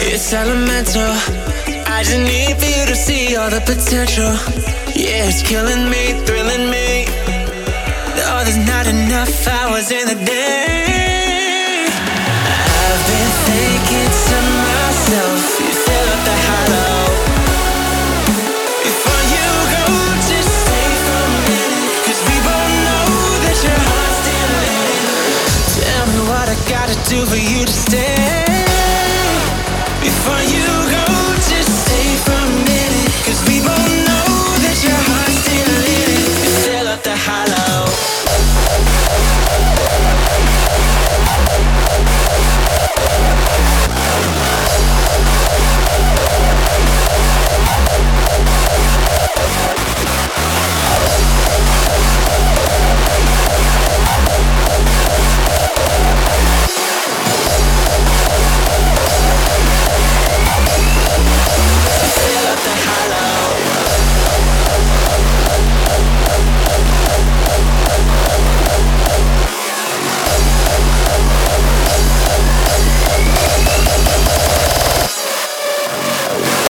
It's elemental. I just need for you to see all the potential. Yeah, it's killing me, thrilling me. Oh, there's not enough hours in the day. I've been thinking to myself, you fill up the hollow. Before you go, just stay for a minute, 'cause we both know that your heart's still in it. Tell me what I gotta do for you to stay.